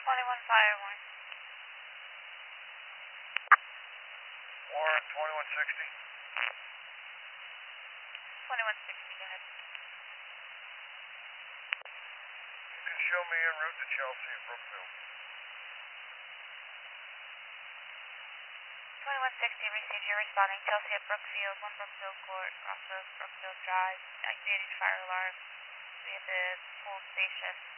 21 fire warrant. Warrant 2160. 2160, go ahead. You can show me en route to Chelsea and Brookfield. 2160, received. You're responding. Chelsea at Brookfield, 1 Brookfield Court, off of Brookfield Drive. Activating fire alarm. We have the full station.